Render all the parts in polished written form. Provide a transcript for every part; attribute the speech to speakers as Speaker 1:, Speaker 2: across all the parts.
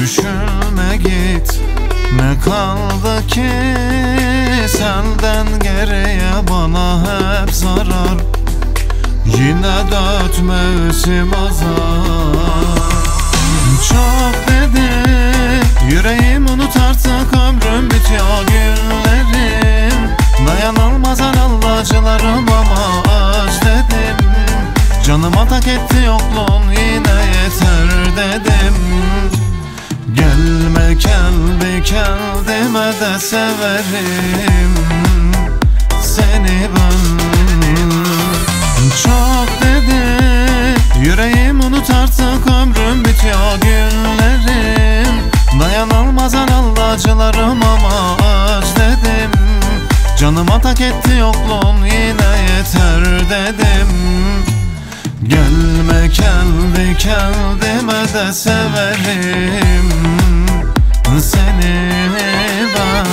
Speaker 1: Düşünme git, ne kaldı ki senden geriye, bana hep zarar. Yine dört mevsim azar. Çok dedi yüreğim, unut artık, ömrüm bitiyor, günlerim. Dayanılmaz anıl acılarım ama özledim. Canıma tak etti yokluğun, yine yeter dedim. Gelme kendime de severim seni ben. Çok dedi yüreğim, unut artık, ömrüm bitiyor, günlerim. Dayanılmaz anıl acılarım ama özledim. Canıma tak etti yokluğun, yine yeter dedim. Gelme kendime de severim seni ben.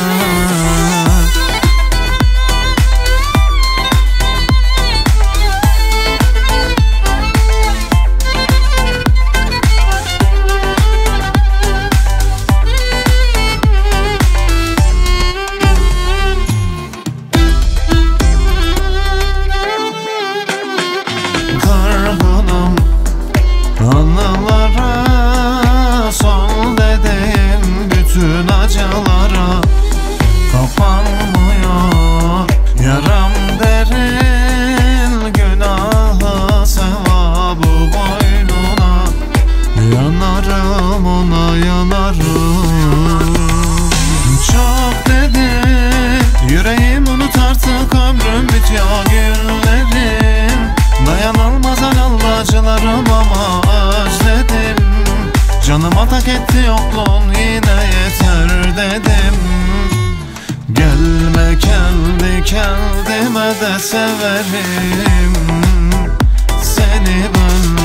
Speaker 1: Anılara son dediğim bütün acılara kapanmıyor. Yaram derin, günahı sevabı boynuna. Yanarım ona, yanarım. Çok dedi yüreğim, unut artık, ömrüm bitiyor, günlerim. Dayanılmaz anıl acılarım ama özledim. Canıma tak etti yokluğun, yine yeter dedim. Gelme kendime de severim seni ben.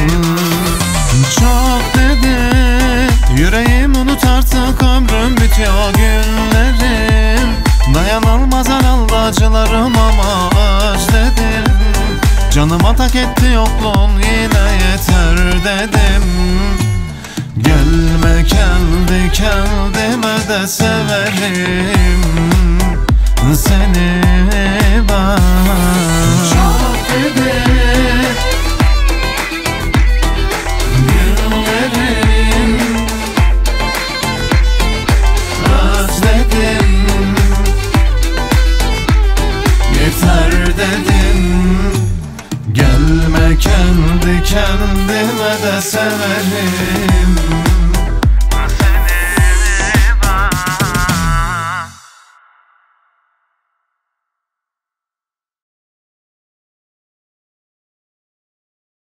Speaker 1: Çok dedi yüreğim, unut artık, ömrüm bitiyor, günlerim. Dayanılmaz anıl acılarım ama özledim. Canıma tak etti yokluğun, yine yeter dedim. Gelme kendime de severim seni ben. Çok dedi günlerim, özledim. Yeter dedim. Gelme kendime de severim